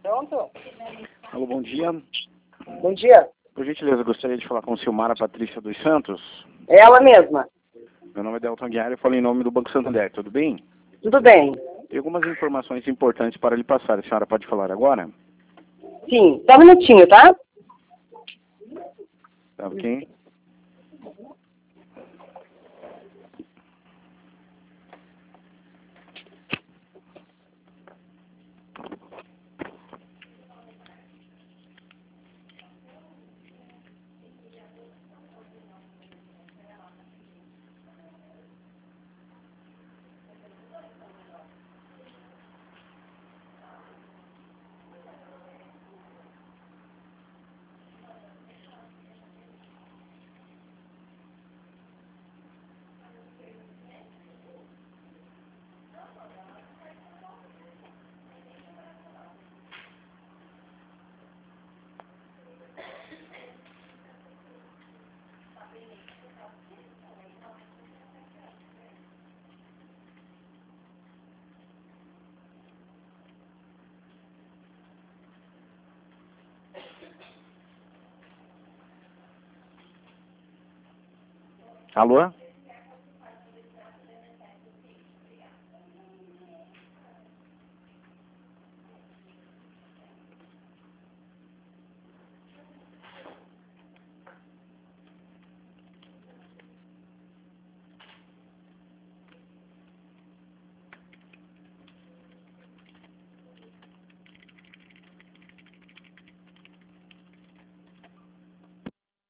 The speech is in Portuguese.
Pronto? Alô, bom dia. Bom dia. Por gentileza, gostaria de falar com a Silmara Patrícia dos Santos. É ela mesma. Meu nome é Delton Guiar, eu falo em nome do Banco Santander, tudo bem? Tudo bem? Tem algumas informações importantes para lhe passar. A senhora pode falar agora? Sim. Só um minutinho, tá? Tá ok? Alô?